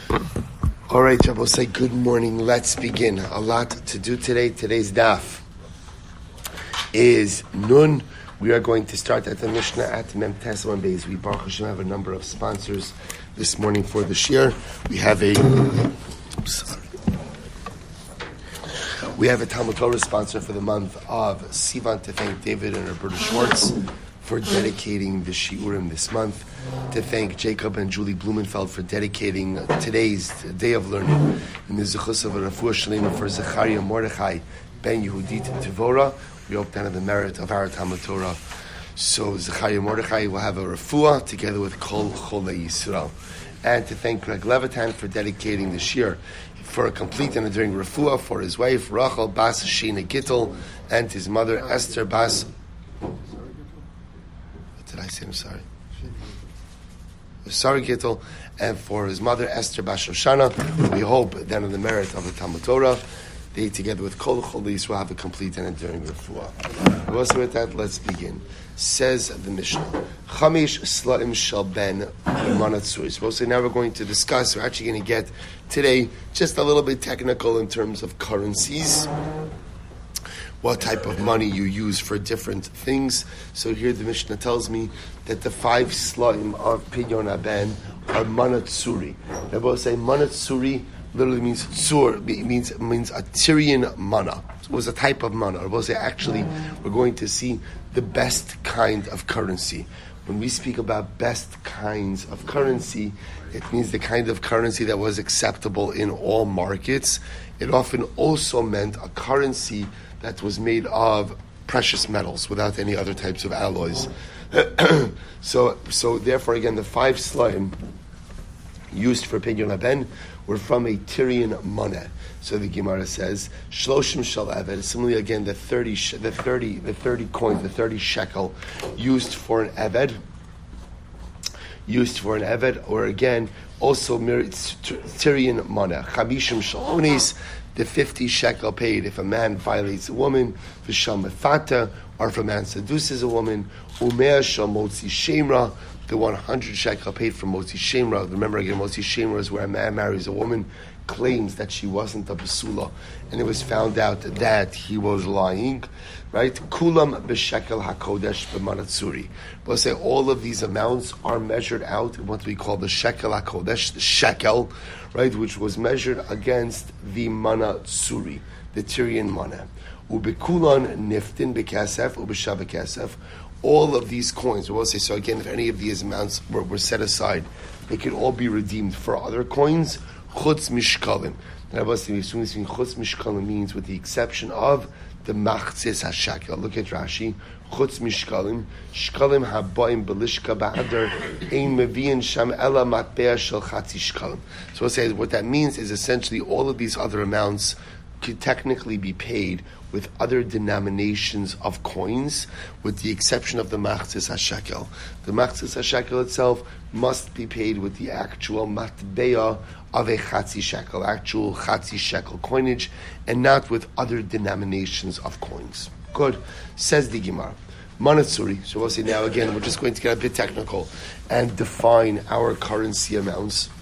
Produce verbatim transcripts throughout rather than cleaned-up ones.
All right, Shabbos, say good morning. Let's begin. A lot to do today. Today's daf is Nun. We are going to start at the Mishnah at Mem Tesla Beis. We Baruch Hashem have a number of sponsors this morning for the shir. We have a I'm sorry. We have a Talmud Torah sponsor for the month of Sivan to thank David and Roberta Schwartz for dedicating the Shiurim this month, to thank Jacob and Julie Blumenfeld for dedicating today's day of learning in the Zechus of a Refuah Shalema for Zechariah Mordechai Ben Yehudit Tevora. We hope to have the merit of our Talmud Torah. So Zechariah Mordechai will have a Refuah together with Kol Cholei Yisrael. And to thank Greg Levitan for dedicating the Shir for a complete and enduring Refuah for his wife Rachel Bas Sheena Gittel and his mother Esther Bas. What did I say? I'm sorry. Sorry, Gittel, and for his mother Esther Bas Shoshana. We hope that in the merit of the Talmud Torah, they together with Kol Cholis will have a complete and enduring Refuah. Also with that, let's begin. Says the Mishnah, Chamish Slaim Shal Ben Manatsuri. So now we're going to discuss, we're actually going to get today just a little bit technical in terms of currencies, what type of money you use for different things. So here the Mishnah tells me that the five slaim of Pidyon Aben are Manatsuri. They both say Manatsuri literally means tsur, it means, it means a Tyrian mana. It was a type of mana. Or we'll say actually we're going to see the best kind of currency. When we speak about best kinds of currency, it means the kind of currency that was acceptable in all markets. It often also meant a currency that was made of precious metals without any other types of alloys. so so therefore again the five slaim used for Pidyon Aben were from a Tyrian money. So the Gemara says, Shloshim shel eved. Similarly, again, the thirty, the thirty, the thirty coins, the thirty shekel, used for an eved, used for an eved, or again, also Tyrian money. Chamishim shel onis, the fifty shekel paid if a man violates a woman, v'shal mefata, or if a man seduces a woman, umea shel motzi shemra, the one hundred shekel paid for motzi shemra. Remember again, motzi shemra is where a man marries a woman, claims that she wasn't a basula, and it was found out that he was lying, right? Kulam b'shekel hakodesh b'manatsuri. We'll say all of these amounts are measured out in what we call the shekel hakodesh, the shekel, right, which was measured against the manatsuri, the Tyrian mana. Ubikulan niftin b'kasef ub'shav kasef. All of these coins, we'll say, so again, if any of these amounts were, were set aside, they could all be redeemed for other coins. Chutz mishkalim. And I was saying, chutz mishkalim means with the exception of the machzis hashakel. Look at Rashi. Chutz mishkalim. Shkalim habaim belishka ba'adar ein meviin sham ela matbea shel chatzi shkalim. So we'll say what that means is essentially all of these other amounts could technically be paid with other denominations of coins, with the exception of the machzis hashekel. The machzis hashekel itself must be paid with the actual matbeya of a chatzi shekel, actual chatzi shekel coinage, and not with other denominations of coins. Good. Says the Gemara. Manatsuri. So we'll say now again, we're just going to get a bit technical and define our currency amounts.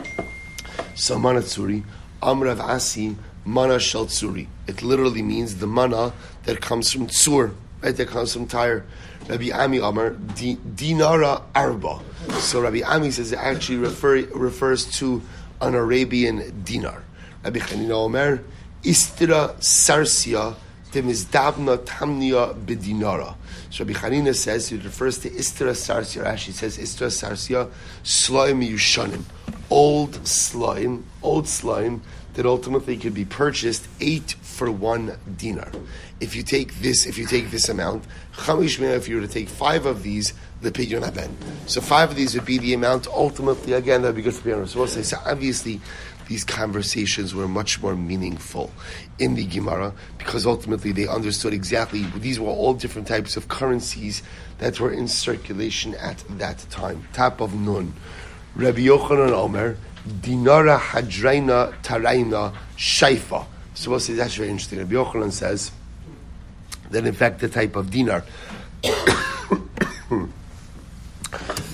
So Manatsuri, Amrav Asi, Mana shel tsuri. It literally means the mana that comes from tsur, right? That comes from Tyre. Rabbi Ami Amar di, dinara arba. So Rabbi Ami says it actually refer, refers to an Arabian dinar. Rabbi Chanina Omer istira sarsia temizdavna tamnia bedinara. So Rabbi Chanina says it refers to istira sarsia. Actually says istira sarsia slime yushanim, old slime, old slime. That ultimately could be purchased eight for one dinar. If you take this, if you take this amount, chamish mea, if you were to take five of these, the pidyon haben. So five of these would be the amount. Ultimately, again, that'd be good for pidyon. So we'll say, so obviously, these conversations were much more meaningful in the Gemara because ultimately they understood exactly these were all different types of currencies that were in circulation at that time. Top of Nun, Rabbi Yochanan Omer. Dinara hadraina taraina shaifa. So we'll say that's very interesting. Rabbi Yochanan says that in fact the type of dinar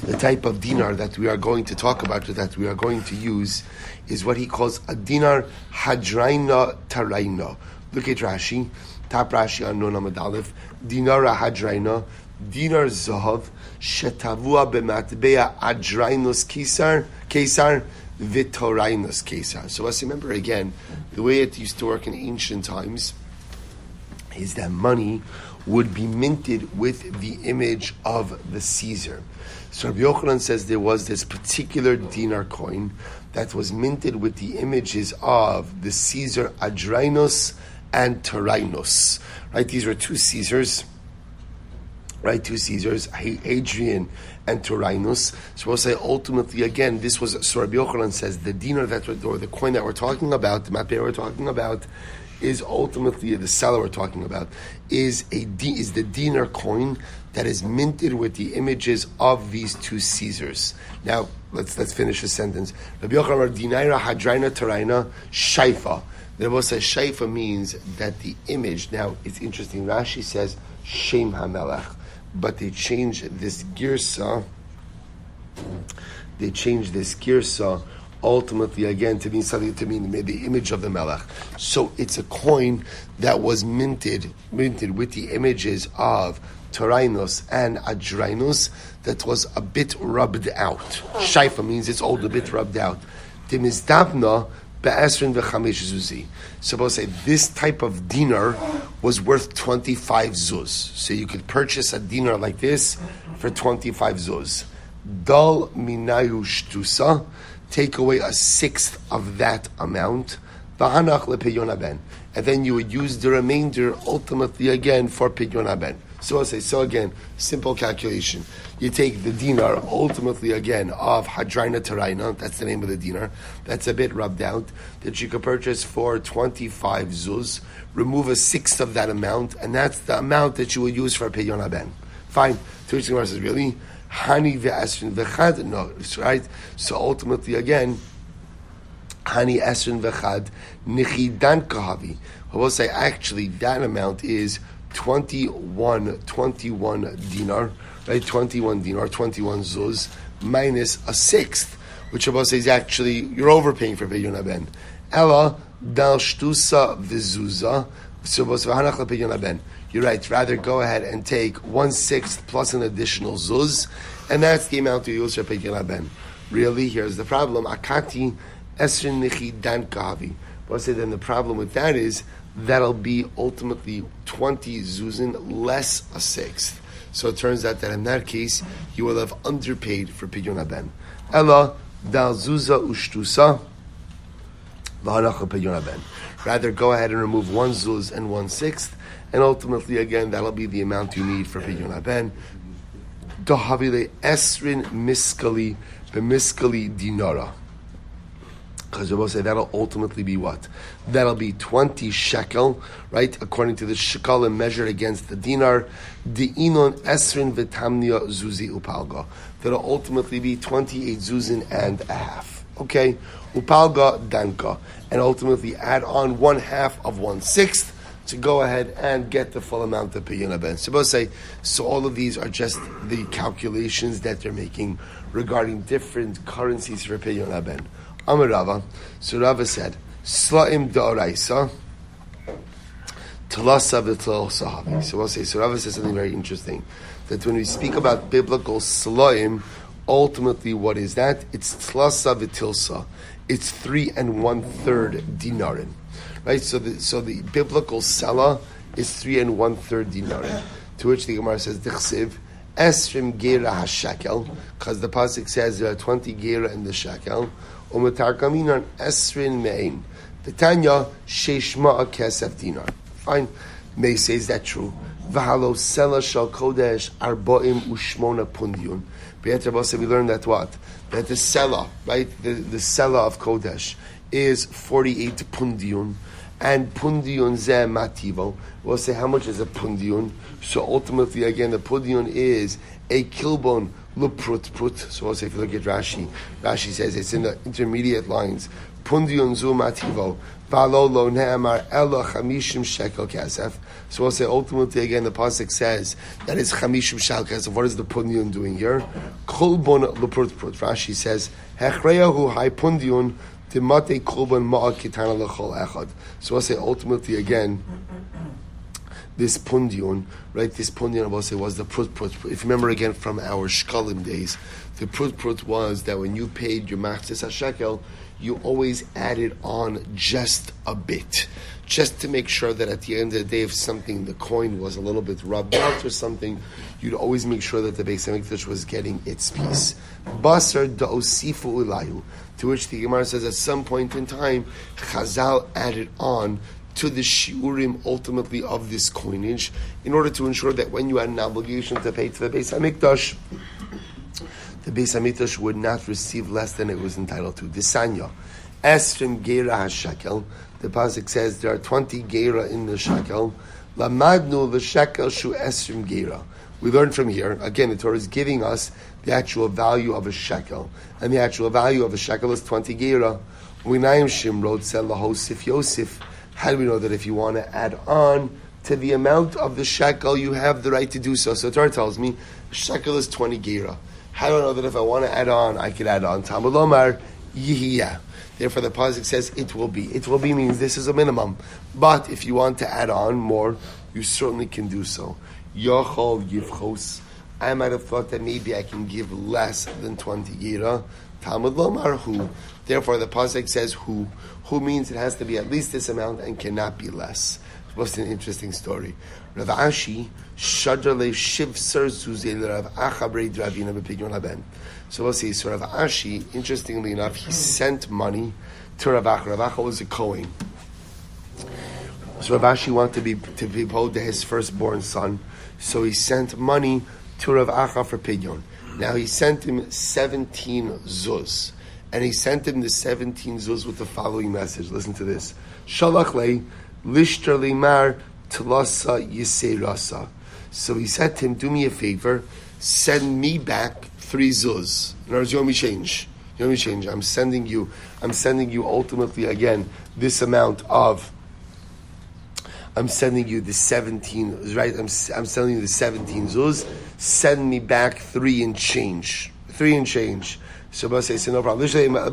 the type of dinar that we are going to talk about, or that we are going to use, is what he calls a dinar hadraina taraina. Look at Rashi, top Rashi on Nun Amud Aleph, dinar hadraina, dinar zahav, shetavua b'matbeya adrainus kesar, kesar, v'torainus kesar. So let's remember again, the way it used to work in ancient times is that money would be minted with the image of the Caesar. So Rabbi Yochanan says there was this particular dinar coin that was minted with the images of the Caesar Adrianus and Tyrannus. Right, these were two Caesars. Right, two Caesars, Hadrian and Tyrannus. So we'll say ultimately again, this was, so Rabbi Yochanan says the dinar that we're, or the coin that we're talking about, the matbeh we're talking about, is ultimately the seller we're talking about is a is the dinar coin that is minted with the images of these two Caesars. Now let's let's finish the sentence. Rabbi Yochanan dinaira hadraina taraina shaifa. The Rebbe says shaifa means that the image. Now it's interesting. Rashi says shem hamelech, but they changed this girsa. They changed this girsa. Ultimately, again, to mean something to mean the image of the Melech. So it's a coin that was minted, minted with the images of Tyrannus and Adrianus that was a bit rubbed out. Shaifa means it's old, a bit rubbed out. Timizdabna be'esrin v'chamesh zuzi. Suppose say this type of dinar was worth twenty-five zuz. So you could purchase a dinar like this for twenty-five zuz. Dal minayu shtusa. Take away a sixth of that amount, and then you would use the remainder ultimately again for pidyon haben. So I'll say, so again, simple calculation. You take the dinar ultimately again of hadraina taraina, that's the name of the dinar, that's a bit rubbed out, that you could purchase for twenty-five zuz, remove a sixth of that amount, and that's the amount that you would use for pidyon haben. Fine. To which the Gemara says, really? Hani ve'esrin v'chad, no, right? So ultimately, again, Hani esrin v'chad nichidan kahavi. I will say, actually, that amount is twenty-one, twenty-one dinar, right? twenty-one dinar, twenty-one zuz, minus a sixth, which I will say is actually, you're overpaying for pidyon haben. Ella, dal shtusa v'zuza, so v'hanach l'pidyon haben. You're right. Rather go ahead and take one sixth plus an additional zuz, and that's the amount you use for pidyon haben. Really, here's the problem: akati esrin nichi dan kavi. But say then the problem with that is that'll be ultimately twenty zuzin less a sixth. So it turns out that in that case you will have underpaid for pidyon haben. Ella dal zuza ushtusa v'hanach pidyon haben. Rather go ahead and remove one zuz and one sixth. And ultimately, again, that'll be the amount you need for pidyon haben. Dahavile esrin miskali b'miskali dinara. Because we'll say that'll ultimately be what? That'll be twenty shekel, right? According to the shekel and measured against the dinar. Di'inon esrin v'tamnia zuzi upalga. That'll ultimately be twenty-eight zuzin and a half. Okay? Upalga danka. And ultimately add on one half of one sixth to go ahead and get the full amount of pidyon haben. So both say, so all of these are just the calculations that they're making regarding different currencies for pidyon haben. Amar Rava, so Rava said, Slaim da'oraisa, Talasa v'tlal sahavi. So we'll say, so Rava says something very interesting, that when we speak about biblical slaim, ultimately what is that? It's Talasa v'tilsa. It's three and one third dinarin. Right, so the so the biblical sela is three and one third dinarim. To which the Gemara says, "Dichsiv esrim gera hashakel," because the pasuk says there are twenty gera in the shekel. Umetarkaminan esrin mein. The Tanya sheshma kesef dinar. Fine, may say is that true? V'halo sela shal kodesh arbaim ushmona pundiun. Be'eter we learned that what? That the sela, right, the the sela of kodesh is forty-eight pundiun. and pundion zeh mativo. We'll say how much is a pundion. So ultimately, again, the pundion is a kilbon luprut prut. So we'll say if you look at Rashi, Rashi says it's in the intermediate lines. Pundion zu mativo valo lo ne'amar elo chamishim shekel kesef. So we'll say ultimately again the pasuk says that it's chamishim shekel kesef. What is the pundion doing here? Kolbon luprut prut. Rashi says hechreyahu hai pundion. So we'll say ultimately again, this pundion, right? This pundion, we'll say, was the prut prut. If you remember again from our shkalim days, the prut prut was that when you paid your machzis hashekel, you always added on just a bit, just to make sure that at the end of the day, if something, the coin was a little bit rubbed out or something, you'd always make sure that the Beis HaMikdash was getting its piece. Basar da'osifu ulayu, to which the Gemara says at some point in time, Chazal added on to the shiurim ultimately of this coinage in order to ensure that when you had an obligation to pay to the Beis HaMikdash, the Beis HaMikdash would not receive less than it was entitled to. Disanya, Esrim Geira HaShekel, the pasuk says there are twenty Geira in the shekel. Lamadnu l'shekel shu Esrim Geira. We learn from here, again, the Torah is giving us the actual value of a shekel. And the actual value of a shekel is twenty Geira. U'inayim Shimrod said lahosif Yosef. How do we know that if you want to add on to the amount of the shekel, you have the right to do so? So the Torah tells me, shekel is twenty Geira. How do I know that if I want to add on, I can add on? Talmud Lomar, Yihiyah. Therefore, the pasuk says it will be. It will be means this is a minimum. But if you want to add on more, you certainly can do so. Yochol Yivchos. I might have thought that maybe I can give less than twenty Gira. Talmud Lomar Hu. Therefore, the pasuk says Hu. Hu means it has to be at least this amount and cannot be less. What's an interesting story? Rav Ashi Shadrale Shiv Sir Zuzel Rav Achabrei Dravina Bepigyon Haben. So we'll see. So Rav Ashi, interestingly enough, he sent money to Rav Acha. Rav Acha was a Kohen. So Rav Ashi wanted to be to be owed to his firstborn son. So he sent money to Rav Acha for Pidyon. Now he sent him seventeen zuz. And he sent him the seventeen zuz with the following message. Listen to this. Shalach lei lishter limar tlasa yiseirasa. So he said to him, do me a favor, send me back three zuz. In other words, you want me to change. You want me to change. I'm sending you, I'm sending you ultimately again this amount of I'm sending you the seventeen, right? I'm I'm sending you the seventeen zuz. Send me back three and change. Three and change. So say, so no problem.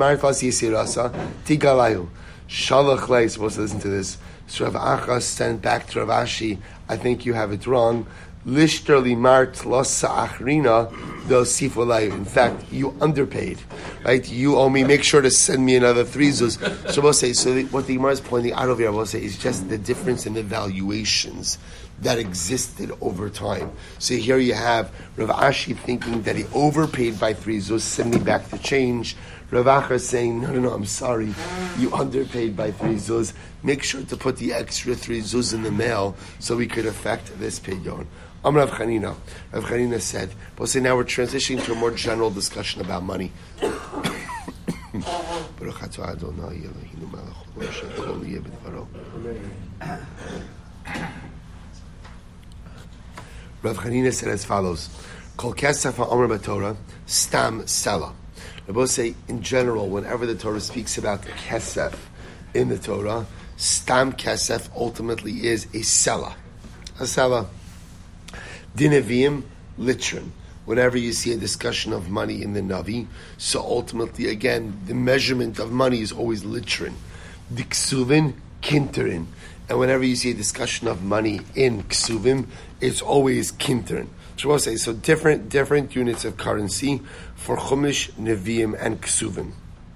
Shalach lei, supposed to listen to this. So Rav Acha sent back to Rav Ashi, I think you have it wrong. Lishter limar tlasa achrina del sifolayu. In fact, you underpaid, right? You owe me. Make sure to send me another three zuz. So we'll say. So the, what the Gemara is pointing out over here, we'll say, is just the difference in the valuations that existed over time. So here you have Rav Ashi thinking that he overpaid by three zuz. Send me back the change. Rav Acha saying, no, no, no, I'm sorry. You underpaid by three zuz. Make sure to put the extra three zuz in the mail so we could affect this pidyon. I'm Rav Chanina. Rav Chanina said, but say now we're transitioning to a more general discussion about money. Rav Chanina said as follows: Kol kesef ha'omer b'Torah stam sela. Rabbi say in general, whenever the Torah speaks about kesef in the Torah, stam kesef ultimately is a sela, a sela. Dinavim litrin. Whenever you see a discussion of money in the Navi, so ultimately again the measurement of money is always litrin. Diksuvin kinterin. And whenever you see a discussion of money in ksuvim, it's always kinterin. So we'll say, so different different units of currency for chumash, neviim, and ksuvim.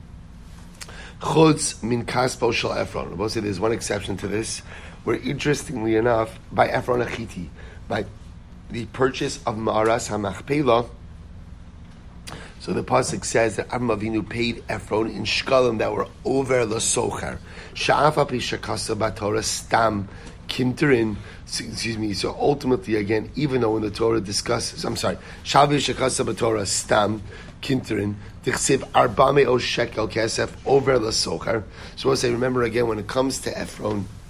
Chutz min kaspo shel Ephron. We'll say there's one exception to this, where interestingly enough, by Ephron Achiti, by the purchase of Ma'aras HaMachpelah, so the pasuk says that Avraham Avinu paid Ephron in shkalim that were over the socher. Sha'af api shakasa b'Torah stam kinterin. Excuse me. So ultimately, again, even though when the Torah discusses, I'm sorry, Sha'af shakasa b'Torah stam kinterin tichsiv arbame o shekel kesef over the socher. So we'll say, remember again, when it comes to Ephron,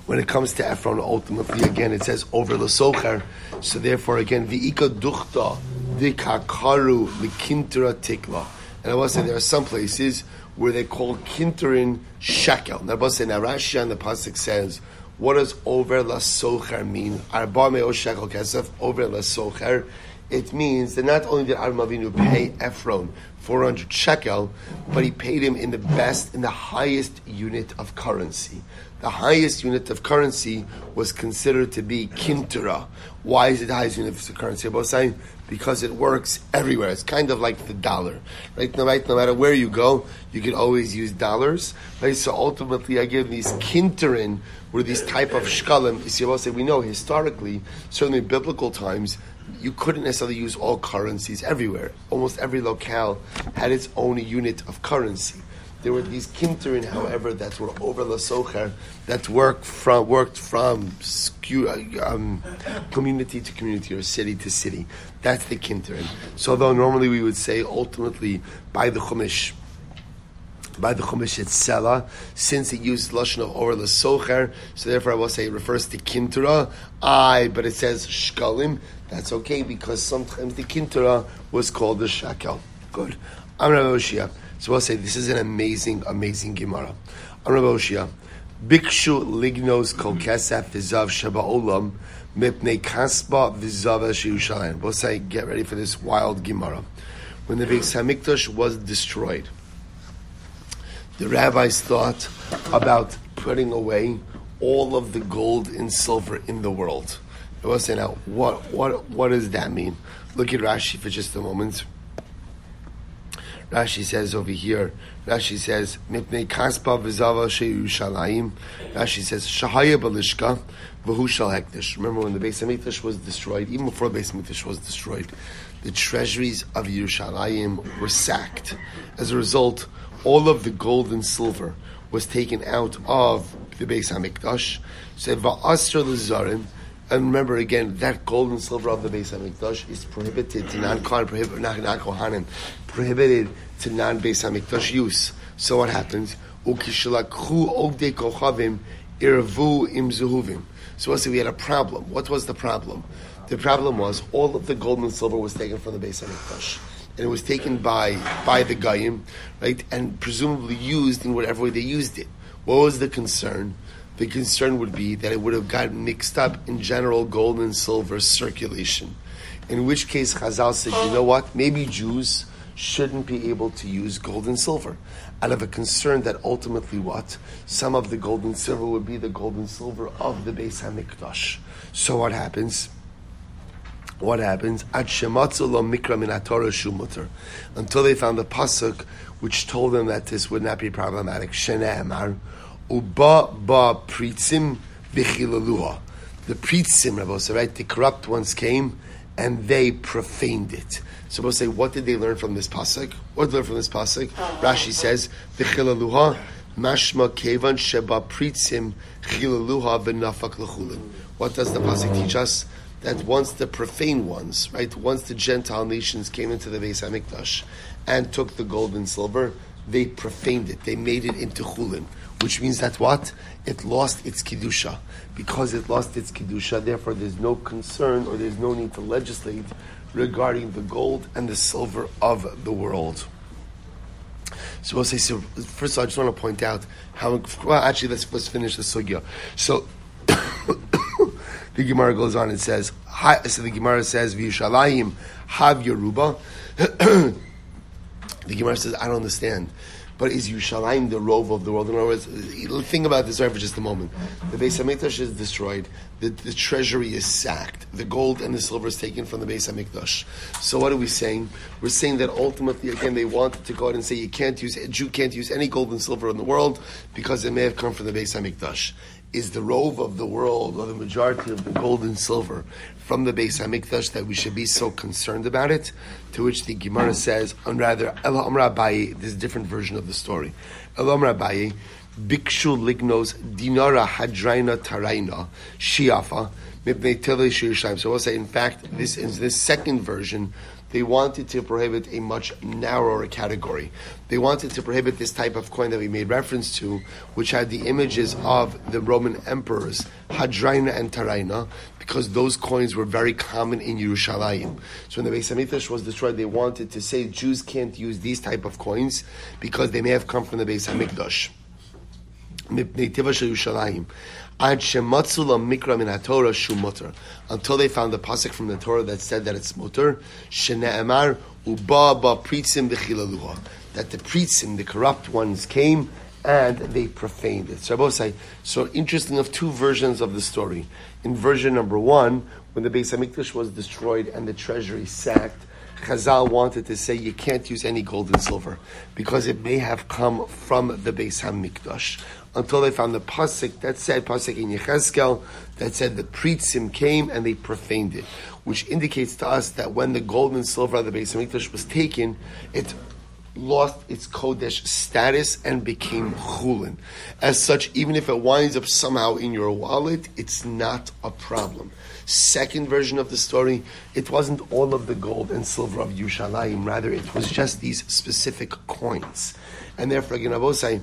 when it comes to Ephron, ultimately, again, it says over l'socher. So therefore, again, v'ika duchta dikakaru likintra tikla. And I was saying there are some places where they call kinterin shekel. Now, I was saying now Rashi on the pasuk says, what does over l'socher mean? Arba me'o shekel kesef over l'socher. It means that not only did Avraham Avinu pay Ephron four hundred shekel, but he paid him in the best, in the highest unit of currency. The highest unit of currency was considered to be kintura. Why is it the highest unit of currency? I'm saying because it works everywhere. It's kind of like the dollar, right? No, right? No matter where you go, you can always use dollars, right? So ultimately, I give these kinturin, were these type of shkalim. You see, I say we know historically, certainly in biblical times, you couldn't necessarily use all currencies everywhere. Almost every locale had its own unit of currency. There were these kinterin, however, that were over l'socher, that worked from worked from um, community to community or city to city. That's the kinterin. So, though normally we would say ultimately by the chumash, by the chumash itself, since it used lashon of over l'socher, so therefore I will say it refers to kintera. I, but it says shkalim. That's okay because sometimes the kintera was called the shekel. Good. I'm Rabbi Oshia. So I'll say this is an amazing, amazing Gemara. I'm Rabbi Oshia. Bikshu lignos kol kesef v'zav sheba olam mipnei kasba v'zav Yerushalayim. We'll say, get ready for this wild Gemara. When the Beis Hamikdash was destroyed, the rabbis thought about putting away all of the gold and silver in the world. I will say now, what what what does that mean? Look at Rashi for just a moment. Rashi says over here, Rashi says, Mipnei kaspa v'zava she'Yerushalayim. Rashi says, Shahaya balishka v'hu shal hekdesh. Remember when the Beis Hamikdash was destroyed, even before the Beis Hamikdash was destroyed, the treasuries of Yerushalayim were sacked. As a result, all of the gold and silver was taken out of the Beis Hamikdash. So va'asr l'zarim. And remember again, that gold and silver of the Beis Hamikdash is prohibited to non-Kohanim, prohibited, non-Kohanim, prohibited to non-Beis Hamikdash use. So what happens? Ukishalakhu ovdei kochavim irvu im zuhuvim. So let's say we had a problem. What was the problem? The problem was all of the gold and silver was taken from the Beis Hamikdash. And it was taken by, by the Goyim, right? And presumably used in whatever way they used it. What was the concern? The concern would be that it would have gotten mixed up in general gold and silver circulation. In which case Chazal said, you know what? Maybe Jews shouldn't be able to use gold and silver out of a concern that ultimately what? Some of the gold and silver would be the gold and silver of the Beis HaMikdash. So what happens? What happens? Until they found the pasuk which told them that this would not be problematic. Shene'emar Uba ba pritzim v'chilaluha. The pritzim, Rabbi said, right? The corrupt ones came and they profaned it. So we'll say, what did they learn from this pasuk? What did they learn from this pasuk? Rashi says, v'chilaluha mashma kevan sheba pritzim chilaluha v'nafak l'chulin. What does the pasuk teach us? That once the profane ones, right? Once the Gentile nations came into the Beis Hamikdash and took the gold and silver, they profaned it. They made it into chulin. Which means that what? It lost its Kedusha. Because it lost its Kedusha, therefore there's no concern or there's no need to legislate regarding the gold and the silver of the world. So we'll say, so first of all, I just want to point out how, well actually let's, let's finish the sugya. So the Gemara goes on and says, so the Gemara says, V'Yushalayim Hav Yeruba. The Gemara says, I don't understand. But is Yerushalayim the rove of the world? In other words, think about this right for just a moment. The Beis Hamikdash is destroyed. The, the treasury is sacked. The gold and the silver is taken from the Beis Hamikdash. So what are we saying? We're saying that ultimately, again, they wanted to go out and say you can't use, a Jew can't use any gold and silver in the world because it may have come from the Beis Hamikdash. Is the rove of the world, or the majority of the gold and silver, from the Beis Hamikdash that we should be so concerned about it? To which the Gemara says, and rather, Ela Amra Abaye, this is a different version of the story. Ela Amra Abaye, Bikshu Lignos Dinara Hadraina Taraina Shiafa Mipnei Tele Shirishayim. So we'll say, in fact, this is this second version. they wanted to prohibit a much narrower category. They wanted to prohibit this type of coin that we made reference to, which had the images of the Roman emperors, Hadriana and Taraina, because those coins were very common in Yerushalayim. So when the Beis Hamikdash was destroyed, they wanted to say Jews can't use these type of coins because they may have come from the Beis Hamikdash. Until they found the pasuk from the Torah that said that it's mutter, shene'emar uba ba pritzim b'chilaluha, that the pritzim, the corrupt ones, came and they profaned it. So I both say, so interesting of two versions of the story. In version number one, when the Beis Hamikdash was destroyed and the treasury sacked, Chazal wanted to say you can't use any gold and silver because it may have come from the Beis Hamikdash. Until they found the pasuk that said, pasuk in Yechezkel, that said the pritzim came and they profaned it, which indicates to us that when the gold and silver of the Beis Hamikdash was taken, it lost its kodesh status and became chulin. As such, even if it winds up somehow in your wallet, it's not a problem. Second version of the story, it wasn't all of the gold and silver of Yerushalayim, rather it was just these specific coins. And therefore, again, Abosai,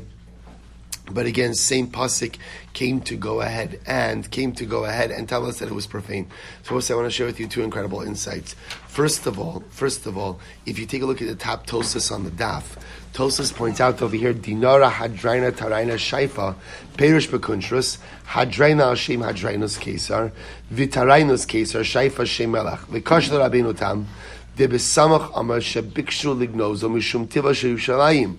but again, same pasuk came to go ahead and came to go ahead and tell us that it was profane. So I want to share with you two incredible insights. First of all, first of all, if you take a look at the top Tosas on the daf, Tosas points out over here, Dinara Hadraina Taraina Shaifa, Perish Bekuntras, Hadraina Hashem Hadrainus Kesar, Vitarainus Kesar, Shaifa Shemelach, Vikash Rabbeinu Tam, De Besamach Amar Shebikshu Lignozo Mishum Tiva Sheyushalayim.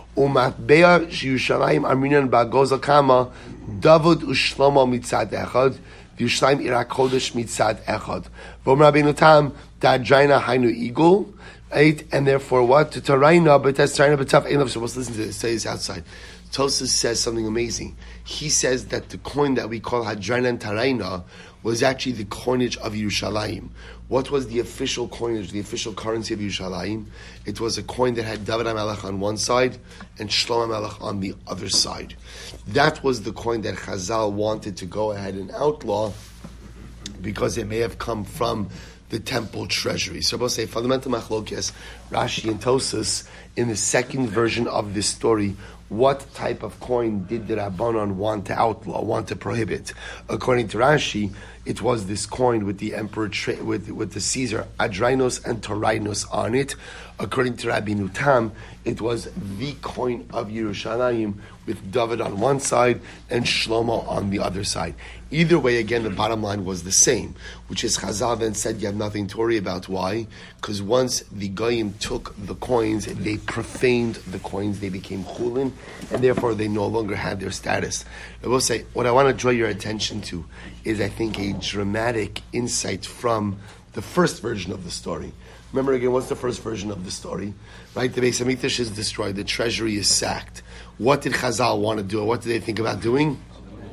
Umatbea Yerushalayim Arminan Bagoza Kama David Ushlomo Mitzad Echad Yerushalayim Irak Kodesh Mitzad Echad Vom Rabbeinu Tam Dadraina Hainu Eagle eight and therefore what to Taraina but that's Taraina but tough enough. So let's listen to this. Say this outside. Tosas says something amazing. He says that the coin that we call Hadraina and Taraina was actually the coinage of Yerushalayim. What was the official coinage, the official currency of Yerushalayim? It was a coin that had David HaMelech on one side and Shlomo HaMelech on the other side. That was the coin that Chazal wanted to go ahead and outlaw because it may have come from the temple treasury. So we'll say fundamental machlokes, Rashi and Tosas, in the second version of this story, what type of coin did the Rabbanon want to outlaw, want to prohibit? According to Rashi, it was this coin with the emperor, tra- with, with the Caesar, Adrinos and Torinos on it. According to Rabbeinu Tam, it was the coin of Yerushalayim with David on one side and Shlomo on the other side. Either way, again, the bottom line was the same, which is Chazal then said you have nothing to worry about. Why? Because once the Goyim took the coins, they profaned the coins, they became chulin, and therefore they no longer had their status. I will say, what I want to draw your attention to is, I think, a dramatic insight from the first version of the story. Remember again, what's the first version of the story? Right? The Beis Hamikdash is destroyed, the treasury is sacked. What did Chazal want to do? What did they think about doing?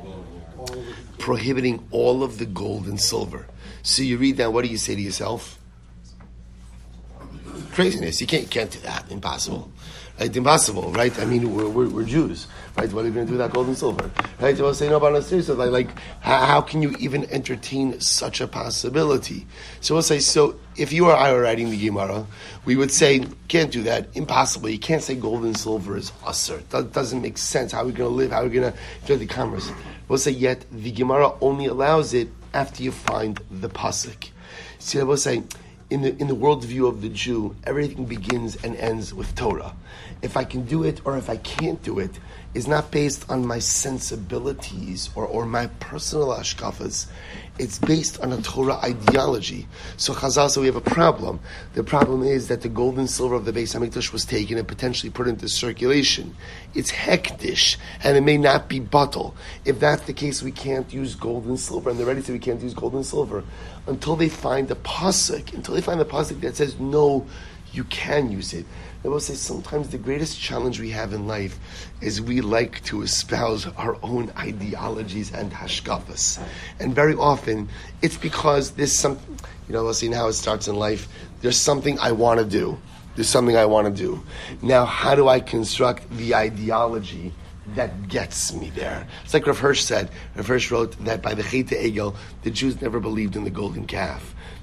Prohibiting all of the gold and silver. So you read that, what do you say to yourself? Craziness. You can't, you can't do that. Impossible. Right? Impossible, right? I mean, we're, we're, we're Jews, right? What are you going to do with that gold and silver? Right? So say no about us. So like, like how, how can you even entertain such a possibility? So we'll say, so if you or I were writing the Gemara, we would say, can't do that. Impossible. You can't say gold and silver is usher. That doesn't make sense. How are we going to live? How are we going to enjoy the commerce? We'll say, yet the Gemara only allows it after you find the pasuk. See, I will say, in the in the worldview of the Jew, everything begins and ends with Torah. If I can do it or if I can't do it is not based on my sensibilities or, or my personal ashkafas. It's based on a Torah ideology. So Chazal said we have a problem. The problem is that the gold and silver of the Beis Hamikdash was taken and potentially put into circulation. It's hektish, and it may not be batal. If that's the case, we can't use gold and silver, and they're ready to say we can't use gold and silver until they find the pasuk, until they find the pasuk that says, no, you can use it. I will say sometimes the greatest challenge we have in life is we like to espouse our own ideologies and hashkafas. And very often it's because there's some, you know, we'll see how it starts in life. There's something I want to do. There's something I want to do. Now, how do I construct the ideology that gets me there? It's like Rav Hirsch said. Rav Hirsch wrote that by the Chet Egel, the Jews never believed in the golden calf.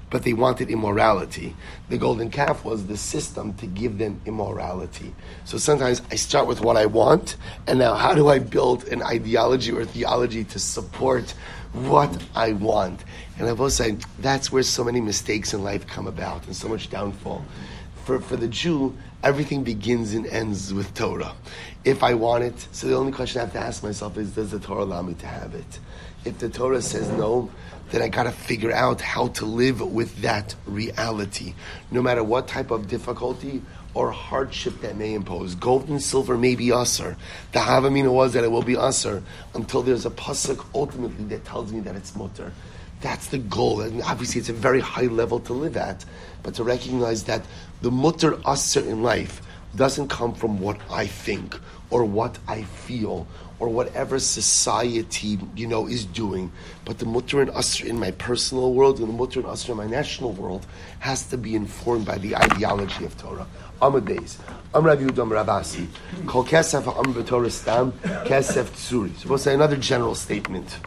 but they wanted immorality. The golden calf was the system to give them immorality. So sometimes I start with what I want, and now how do I build an ideology or theology to support what I want? And I will say, that's where so many mistakes in life come about, and so much downfall. For, for the Jew, everything begins and ends with Torah. If I want it, so the only question I have to ask myself is, does the Torah allow me to have it? If the Torah says no, then I got to figure out how to live with that reality, no matter what type of difficulty or hardship that may impose. Gold and silver may be usher. The Havamina was that it will be usher until there's a pasuk ultimately that tells me that it's mutter. That's the goal, and obviously it's a very high level to live at, but to recognize that the mutter usher in life doesn't come from what I think or what I feel or whatever society, you know, is doing. But the mutter and usher in my personal world and the mutter and usher in my national world has to be informed by the ideology of Torah. Amud Beis. Am Rav Yehuda Rav Asi. Kol kesef ha'am b'Torah stam kesef tzuri. So we'll say another general statement.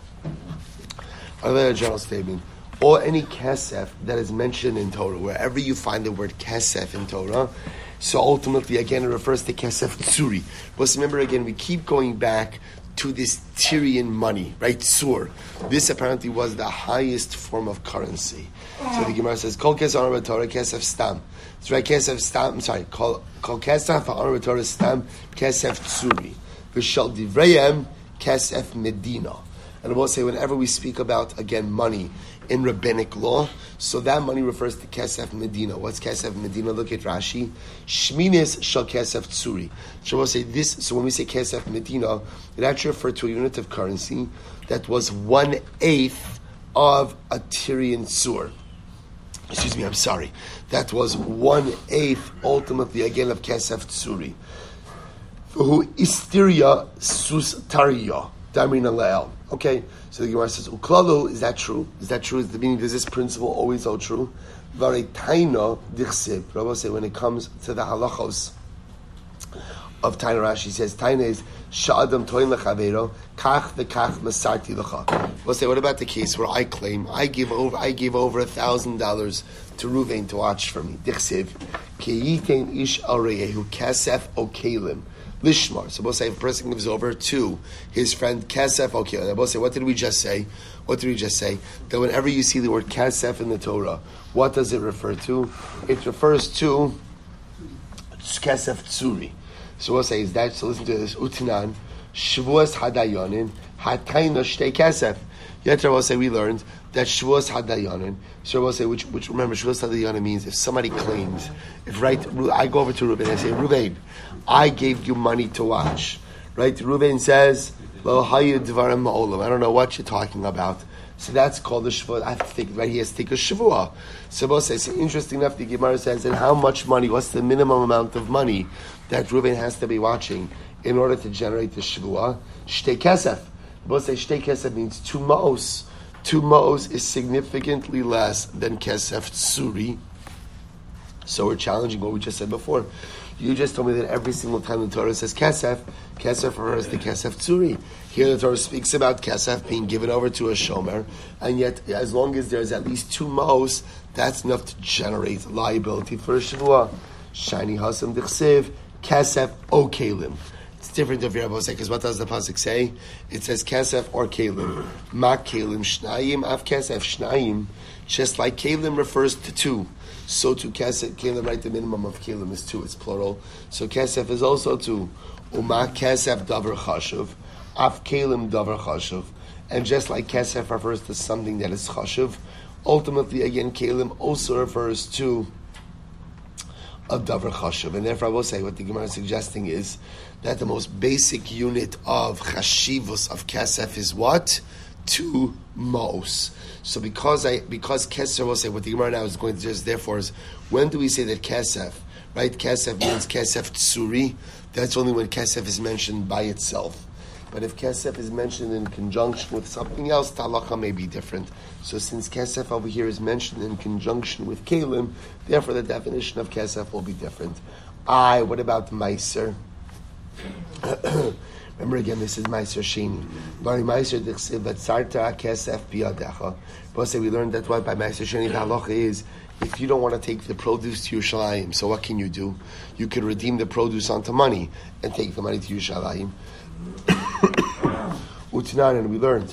Another general statement. Or any kesef that is mentioned in Torah, wherever you find the word kesef in Torah, so ultimately, again, it refers to kesef tzuri. But remember, again, we keep going back to this Tyrian money, right? Tzur. This apparently was the highest form of currency. So the Gemara says, Kol kesef ha'am b'Torah kesef stam. That's right, kesef stam, I'm sorry, Kol kesef ha'am b'Torah stam kesef tzuri. V'shal divrayim kesef medina. And I will say, whenever we speak about, again, money in rabbinic law, so that money refers to kesef medina. What's kesef medina? Look at Rashi. Shminis shal kesef tzuri. So we'll say this, so when we say kesef medina, it actually refers to a unit of currency that was one-eighth of a Tyrian tzur. Excuse me, I'm sorry. That was one-eighth, ultimately, again, of kesef tzuri. Who istiria sus tariya. Okay, so the Gemara says, Uklalu, is that true? Is that true? Is the meaning, does this principle always hold true? Very taina dichsib. Rabbi say, when it comes to the halachos of Taina, Rashi says, Taina is sha'adam toin lechavero, kach the kach masarti lecha. We'll say, what about the case where I claim I give over, I gave over a thousand dollars to Ruvain to watch for me? Dichsib, ki yitain ish al reyehu kasef o kelim. Lishmar. So we'll say if a person gives over to his friend Kesef, okay. And we'll say, what did we just say? What did we just say? That whenever you see the word Kesef in the Torah, what does it refer to? It refers to Kesef Tzuri. So we'll say, is that, so listen to this, Utinan, Shavuos Hadayonin, Hatayna Shtei Kesef. Yet we'll say, we learned that Shavuos Hadayonin, so we'll say, which, which remember, Shavuos Hadayonin means if somebody claims, if right, I go over to Reuben and I say, Reuben, I gave you money to watch. Right? Reuben says, Lo hayu dvarim ma'olam. I don't know what you're talking about. So that's called the Shavuot. I think, right? He has to take a Shavuot. So we'll say, so interesting enough, the Gemara says, and how much money, what's the minimum amount of money that Reuben has to be watching in order to generate the Shavuot? Shtei kesef. We'll say, Shtei kesef means two ma'os. Two ma'os is significantly less than kesef tsuri. So we're challenging what we just said before. You just told me that every single time the Torah says kesef, kesef refers to kesef tzuri. Here the Torah speaks about kesef being given over to a shomer, and yet as long as there's at least two mos, that's enough to generate liability for a shavua. Shiny hasam dichsev, kesef o kelim. It's different of your say, because what does the pasuk say? It says kesef or kelim. Ma kelim shnayim av kesef shnayim. Just like kelim refers to two, so to kesef, kelim, right, the minimum of kelim is two, it's plural. So kesef is also two. Uma kesef davar chashuv, af kelim davar chashuv. And just like kesef refers to something that is chashuv, ultimately, again, kelim also refers to a davar chashuv. And therefore I will say what the Gemara is suggesting is that the most basic unit of chashivus of kesef is what? Two mos. So because I because kesef, will say what the Gemara now is going to just therefore is, when do we say that kesef, right? Kesef means kesef tsuri. That's only when kesef is mentioned by itself. But if kesef is mentioned in conjunction with something else, talacha may be different. So since kesef over here is mentioned in conjunction with kelim, therefore the definition of kesef will be different. I, what about meiser? Remember again, this is Meiser Sheni. Learning Meiser Dichsiv Vatzarta Kesef Biyadecha. But we learned that what by Meiser Sheni the halacha is, if you don't want to take the produce to Yerushalayim, so what can you do? You can redeem the produce onto money and take the money to Yerushalayim. Utnan, and we learned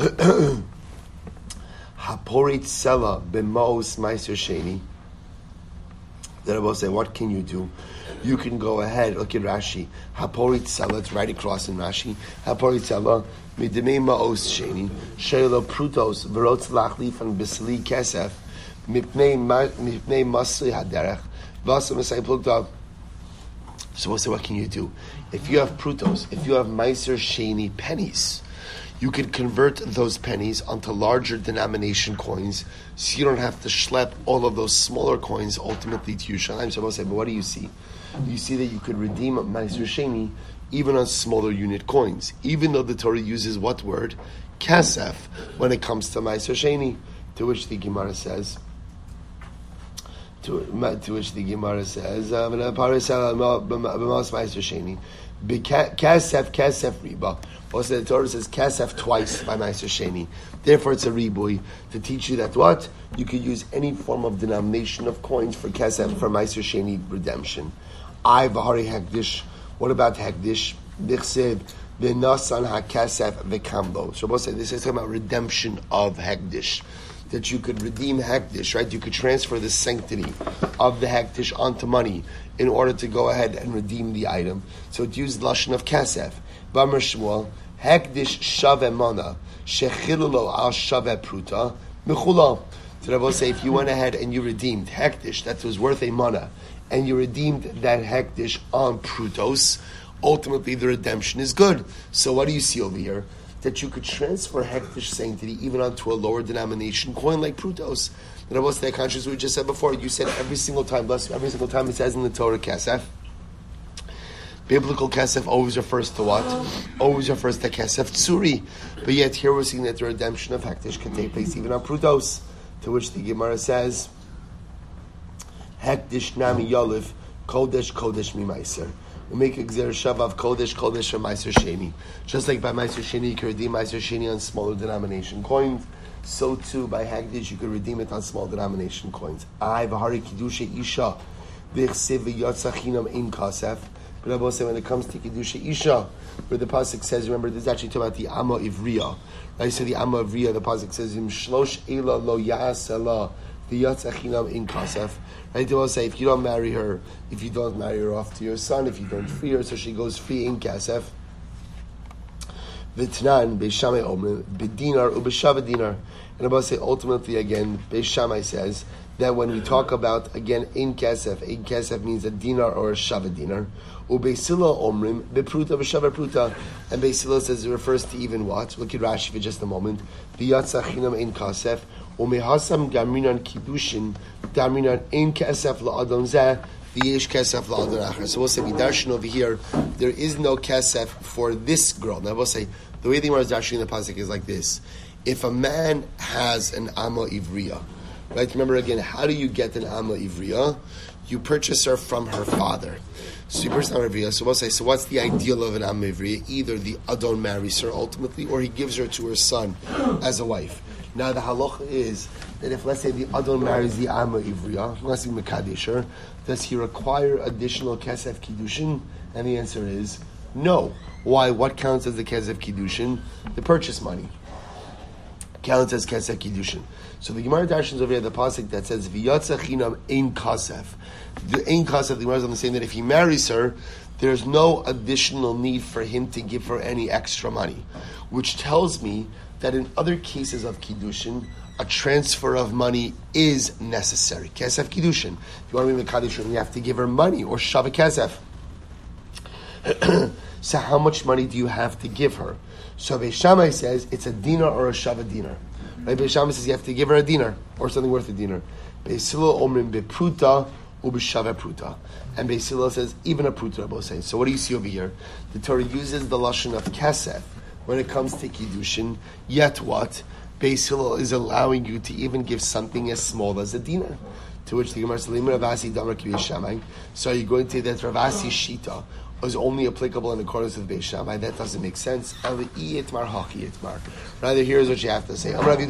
Haporit Sela B'Maos Meiser Sheni. Then I will say, what can you do? You can go ahead, look at Rashi. Haporit Sela, it's right across in Rashi. Haporit Sela, Midimei Ma'os Sheni, Sheila Prutos, Verotz Lachlif and Bisli Kesef, Mipnei Masli Haderech, Vasa Masai Plukta. So we'll say, what can you do? If you have Prutos, if you have Meiser Sheni pennies, you can convert those pennies onto larger denomination coins, so you don't have to schlep all of those smaller coins ultimately to Yerushalayim. So I will say, but what do you see? You see that you could redeem Meiser Sheni even on smaller unit coins, even though the Torah uses what word? Kasef, when it comes to Meiser Sheni, to which the Gemara says, to, to which the Gemara says, Kasef, Kasef Riba. Also, the Torah says Kasef twice by Meiser Sheni. Therefore, it's a ribui to teach you that what? You could use any form of denomination of coins for Kasef, for Meiser Sheni redemption. I v'hari hekdish. What about hekdish? Dichsev v'nasan hakasef v'kambo. So, we'll say this is talking about redemption of hekdish. That you could redeem hekdish, right? You could transfer the sanctity of the hekdish onto money in order to go ahead and redeem the item. So it used lashon of kasef. Bamar Shmuel, hekdish shave mana shechilulo al shave pruta mechula. So I will say, if you went ahead and you redeemed hekdish that was worth a mana, and you redeemed that hekdish on prutos, ultimately the redemption is good. So what do you see over here? That you could transfer hektish sanctity even onto a lower denomination coin like prutos. And I was that conscious we just said before. You said every single time, bless you, every single time it says in the Torah kasef. Biblical kasef always refers to what? Always refers to kasef tsuri. But yet here we're seeing that the redemption of hektish can take place even on prutos. To which the Gemara says, hektish nami yoliv kodesh kodesh mi meiser. We make a gzer shav of kodesh kodesh from Meiser Sheni. Just like by Meiser Sheni you can redeem Meiser Sheni on smaller denomination coins, so too by hekdish you can redeem it on small denomination coins. I v'hari kiddusha isha v'chsev v'yatzachinam in kasef. But I will say when it comes to kiddusha isha, where the pasuk says, remember this is actually talking about the Amma Ivriya. Right? So the Amma Ivriya, the pasuk says im shlosh ela lo ya'asela v'yatzachinam in kasef. Right, they will say, if you don't marry her, if you don't marry her off to your son, if you don't free her, so she goes free in kasef. V'tnan be'shamay omrim b'dinar u'b'shava dinar. And I will say, ultimately again, Be'shamay says that when we talk about again in kasef, in kasef means a dinar or a shava dinar. U'be'sila omrim b'pruta b'shava pruta. And Be'sila says it refers to even what? Look at Rashi for just a moment. V'yatzachinam in kasef. Umehasam gaminan kiddushin gaminan in kasef la'adon zeh v'yesh kasef la'adon acher. So we'll say vidarshan over here. There is no kasef for this girl. Now we'll say the way the Gemara is darshan in the pasuk is like this: if a man has an amma ivriya, right? Remember again, how do you get an amma ivriya? You purchase her from her father. So you purchase an amma ivriya. So we'll say, so what's the ideal of an amma ivriya? Either the adon marries her ultimately, or he gives her to her son as a wife. Now the halacha is that if, let's say, the Adon marries the Amma Ivriya, let's say Mekadesh, does he require additional Kesef Kiddushin? And the answer is no. Why? What counts as the Kesef Kiddushin? The purchase money counts as Kesef Kiddushin. So the Gemara Darshans over here, the pasuk that says V'yatzachinam ein Kasef. The ein Kasef, the Gemara is saying that if he marries her, there's no additional need for him to give her any extra money, which tells me that in other cases of Kiddushin, a transfer of money is necessary. Kesef Kiddushin. If you want to be Mekadesh, you have to give her money or Shava Kesef. So how much money do you have to give her? So Beishamai says it's a dinar or a Shava dinar. Right? Beishamai says you have to give her a dinar or something worth a dinar. Beisilo omrim bepruta ubishava pruta. And Beisilo says even a pruta, both saying. So what do you see over here? The Torah uses the lashon of Kesef when it comes to Kiddushin, yet what? Beis Hillel is allowing you to even give something as small as a dinar. To which the Gemara says, so you're going to say that Ravasi Shita is only applicable in accordance with Beis Shammai. That doesn't make sense. Rather, here's what you have to say.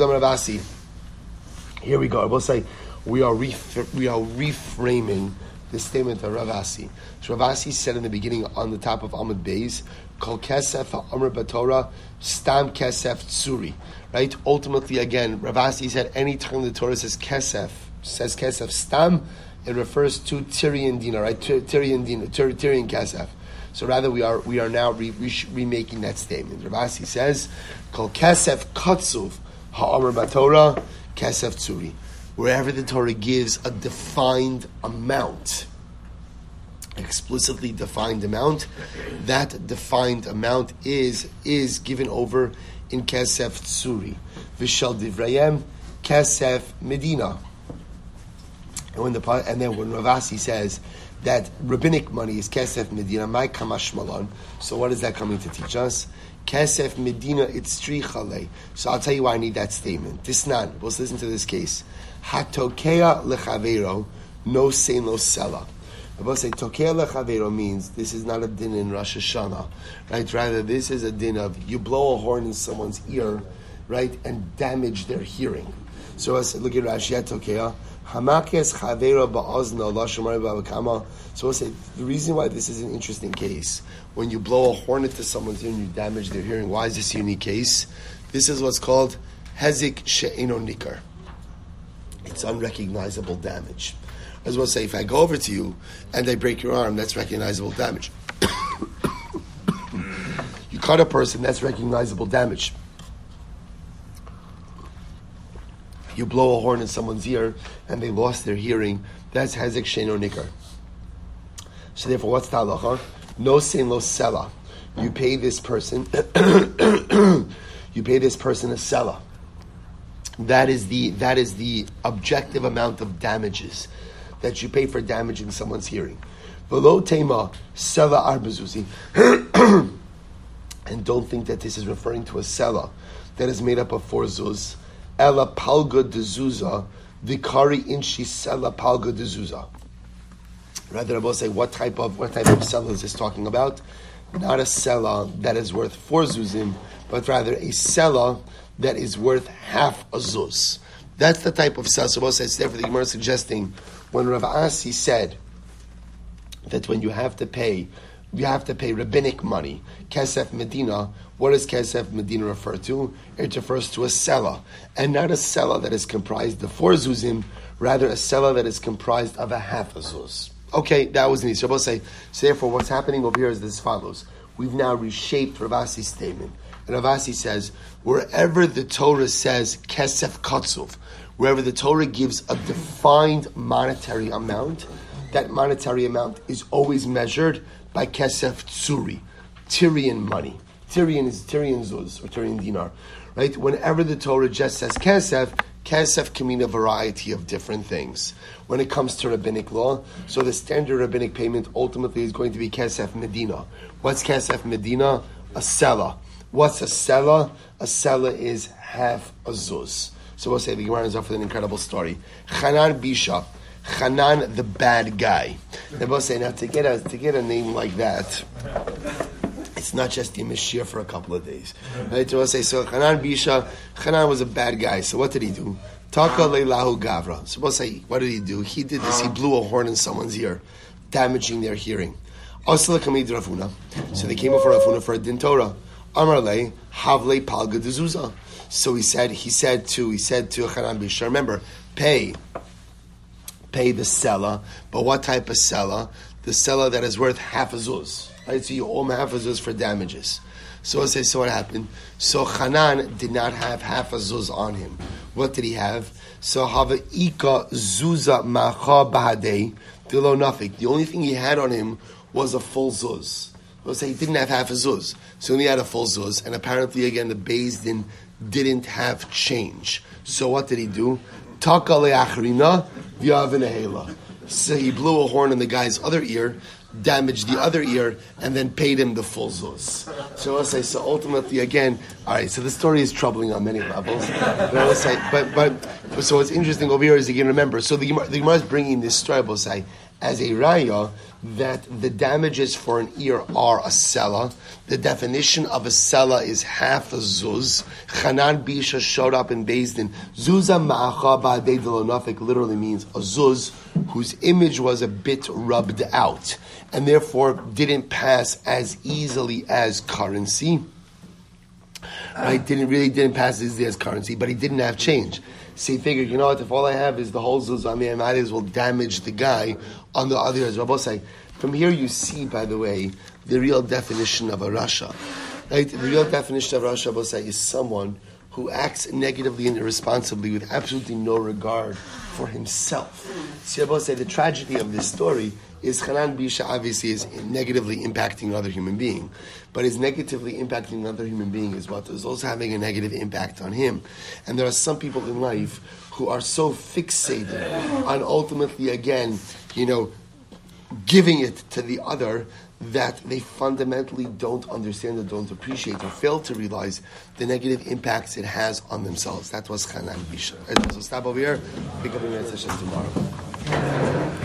Here we go. We'll say we are ref- we are reframing the statement of Rav Asi. So Rav Asi said in the beginning on the top of Amud Beis, Kol kesef ha'amr b'Torah, stam kesef tzuri. Right? Ultimately, again, Rav Asi said any time the Torah says kesef, says kesef stam, it refers to Tyrian dinar, right? Tyrian dinar, Tyrian kesef. So rather, we are we are now re- re- remaking that statement. Rav Asi says, Kol kesef katsuv ha'amr b'Torah, kesef tzuri. Wherever the Torah gives a defined amount, explicitly defined amount, that defined amount is is given over in kesef tzuri. V'shel divrayim kesef medina. And when the and then when Rav Asi says that rabbinic money is kesef medina, my kamash malon. So what is that coming to teach us? Kesef medina itzri chalei. So I'll tell you why I need that statement. Disnan. Let's listen to this case. Hatokea lechavero no sein lo sela. I will say tokea lechavero means this is not a din in Rosh Hashanah, right? Rather, this is a din of you blow a horn in someone's ear, right, and damage their hearing. So I said, look at Rashi tokea hamakes chavero ba'ozno lashomar ba'akama. So I say the reason why this is an interesting case when you blow a horn into someone's ear and you damage their hearing. Why is this a unique case? This is what's called hezik she'eno nikar. It's unrecognizable damage. As well say, if I go over to you and I break your arm, that's recognizable damage. You cut a person, that's recognizable damage. You blow a horn in someone's ear and they lost their hearing, that's Hezek Sheino Nikar. So therefore, what's the halacha? No sein lo sela. You pay this person, you pay this person a sela. That is the that is the objective amount of damages that you pay for damaging someone's hearing. V'lo tema sela arbazuzi. And don't think that this is referring to a sela that is made up of four zuz. Ela palga de zuzah, vikari inshi sela palga de zuzah. Rather, I will say what type of what type of sela is this talking about? Not a sela that is worth four zuzim, but rather a sela that is worth half a zuz. That's the type of sela. So we'll say, therefore, the Gemara is suggesting when Rav Asi said that when you have to pay, you have to pay rabbinic money, kesef medina. What does kesef medina refer to? It refers to a sela, and not a sela that is comprised of four zuzim, rather a sela that is comprised of a half a zuz. Okay, that was neat. So we'll say, so therefore, what's happening over here is as follows. We've now reshaped Rav Asi's statement. And Rav Asi says, wherever the Torah says kesef katsuv, wherever the Torah gives a defined monetary amount, that monetary amount is always measured by kesef tsuri, Tyrian money. Tyrian is Tyrian zuz, or Tyrian dinar. Right? Whenever the Torah just says kesef, kesef can mean a variety of different things. When it comes to rabbinic law, so the standard rabbinic payment ultimately is going to be kesef medina. What's kesef medina? A sela. What's a sela? A sela is half a zuz. So we'll say the Gemara is off with an incredible story. Chanan Bisha, Chanan the bad guy. And we'll say now to get a to get a name like that, it's not just Yom Mashiach for a couple of days. Right? So we'll say so. Chanan Bisha, Chanan was a bad guy. So what did he do? Taka leilahu gavra. So we'll say what did he do? He did this. He blew a horn in someone's ear, damaging their hearing. Asla kamid Ravuna. So they came before Ravuna for a din Torah. Amarle havle palga dezuza. So he said, he said to, he said to Chanan Bisha, remember, pay, pay the sela, but what type of sela? The sela that is worth half a zuz, right? So you owe him half a zuz for damages. So I say, so what happened? So Chanan did not have half a zuz on him. What did he have? So hava ika zuza macha bahadei dilo nafik. The only thing he had on him was a full zuz. We'll say he didn't have half a zuz, so he only had a full zuz, and apparently again the Beis Din didn't have change. So what did he do? Taka le'achrina v'yavinahela. So he blew a horn in the guy's other ear, damaged the other ear, and then paid him the full zuz. So I'll say, so ultimately again, all right, so the story is troubling on many levels. But I will say, but, but, so what's interesting over here is you can remember, so the Gemara, the Gemara is bringing this story, I will say, as a raya that the damages for an ear are a sela. The definition of a sela is half a zuz. Chanan Bisha showed up in Beis Din. Zuza ma'acha ba'adei delonafik literally means a zuz whose image was a bit rubbed out and therefore didn't pass as easily as currency. Right? Didn't really didn't pass as easily as currency, but he didn't have change. So he figured, you know what, if all I have is the whole zuz, I mean, I might as well damage the guy on the other hand. Rabbi say, from here you see, by the way, the real definition of a rasha. Right? The real definition of a rasha, Rabbi say, is someone who acts negatively and irresponsibly with absolutely no regard for himself. See, Rabbi say, the tragedy of this story is Hanan Bisha obviously is negatively impacting another human being, but is negatively impacting another human being is what is also having a negative impact on him. And there are some people in life who are so fixated on ultimately, again, you know, giving it to the other that they fundamentally don't understand or don't appreciate or fail to realize the negative impacts it has on themselves. That was Hanan Bisha. So stop over here, pick up in the session tomorrow.